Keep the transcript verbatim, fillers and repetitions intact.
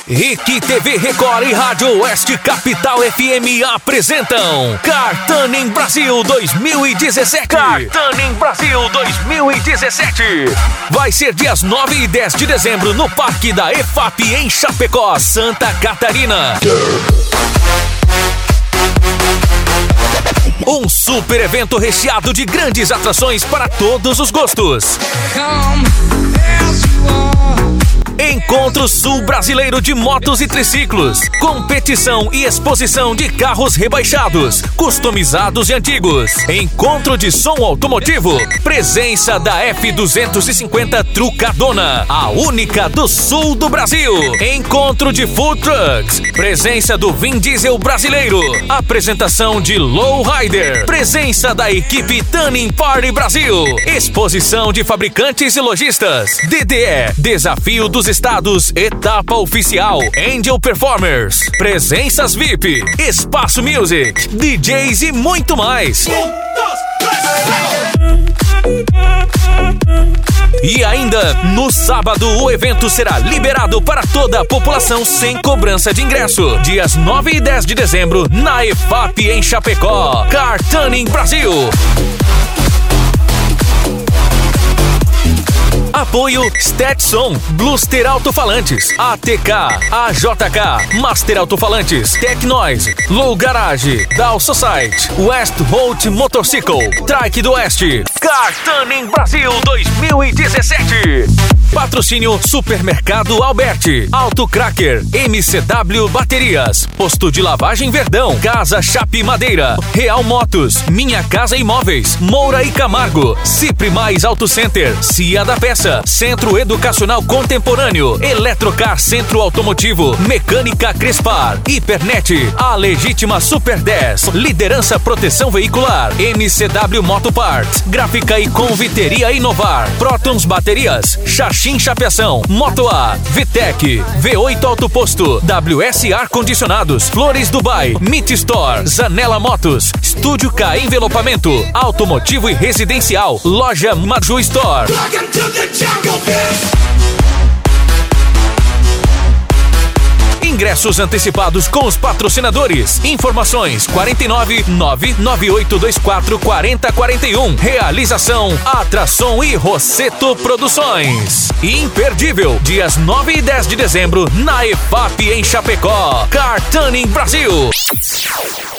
Rick T V Record e Rádio Oeste Capital F M apresentam Car Tuning Brasil dois mil e dezessete. Car Tuning Brasil dois mil e dezessete. Vai ser dias nove e dez de dezembro no Parque da E F A P em Chapecó, Santa Catarina. Um super evento recheado de grandes atrações para todos os gostos. Encontro Sul Brasileiro de Motos e Triciclos. Competição e exposição de carros rebaixados, customizados e antigos. Encontro de som automotivo. Presença da F duzentos e cinquenta Trucadona, a única do sul do Brasil. Encontro de Food Trucks. Presença do Vin Diesel brasileiro. Apresentação de Lowrider. Presença da equipe Tuning Party Brasil. Exposição de fabricantes e lojistas. D D E, Desafio dos Estados, etapa oficial. Angel Performers. Presenças V I P. Espaço Music. D Js e muito mais. E ainda, no sábado, o evento será liberado para toda a população sem cobrança de ingresso. Dias nove e dez de dezembro, na E F A P em Chapecó. Car Tuning Brasil. Apoio Stetson, Bluster Alto-Falantes, A T K, A J K, Master Alto-Falantes, Tecnoise, Low Garage, Dow Society, West Holt Motorcycle, Trike do Oeste. Car Tuning Brasil dois mil e dezessete. Patrocínio Supermercado Alberti, Auto Cracker, M C W Baterias, Posto de Lavagem Verdão, Casa Chape Madeira, Real Motos, Minha Casa Imóveis, Moura e Camargo, Cipri Mais Auto Center, Cia da Peça, Centro Educacional Contemporâneo, Eletrocar Centro Automotivo, Mecânica Crespar, Hipernet, A Legítima Super dez, Liderança Proteção Veicular, M C W Moto Parts, Gráfica e Conviteria Inovar, Protons Baterias, Xaxim Chapeação, Moto A, Vitec, V oito Autoposto, W S Ar Condicionados, Flores Dubai, Meet Store, Zanela Motos, Estúdio K Envelopamento, Automotivo e Residencial, Loja Maju Store. Ingressos antecipados com os patrocinadores. Informações quarenta e nove, nove nove oito dois quatro, quarenta quarenta e um. Realização Atração e Rosseto Produções. Imperdível, dias nove e dez de dezembro na E F A P em Chapecó. Car Tuning Brasil.